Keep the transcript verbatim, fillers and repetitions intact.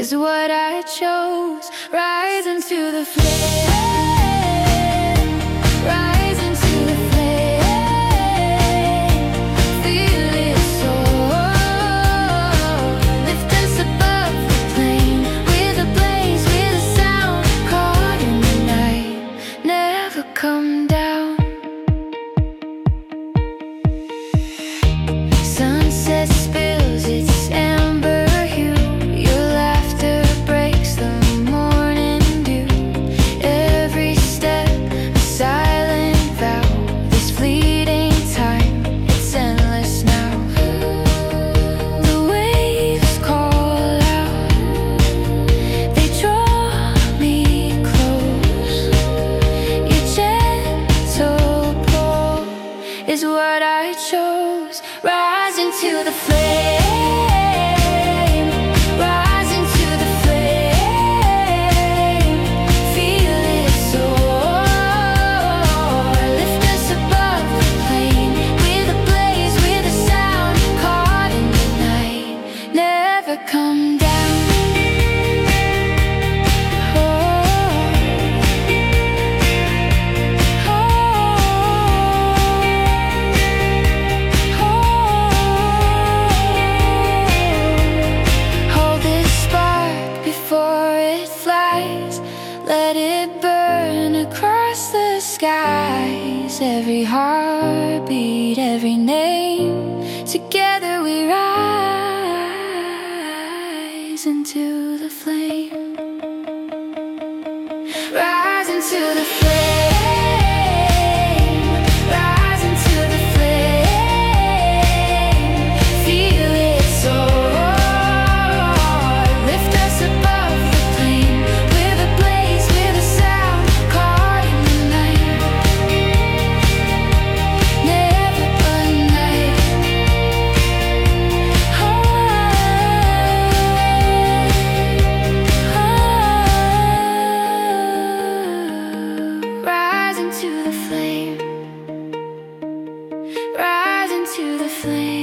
is what I chose. Rise into the flame, rise into the flame. Feel it soar, lift us above the plain. With a blaze, with a sound, caught in the night, never come down. Sunset spills its amber hue, your laughter breaks the morning dew. Every step a silent vow, this fleeting time, it's endless now. The waves call out, they draw me close. Your gentle pull is what I chose. Rise into the flame, rise into the flame. Feel it soar, lift us above the plain. With a blaze, with a sound, caught in the night, never come down. Let it burn across the skies. Every heartbeat, every name, together we rise into the flame. Rise into the flame, rise into the flame. Feel it soar, lift us above the plain. With a blaze, with a sound, caught in the night, never but night. Oh, oh. Rise into the flame, rise into the flame.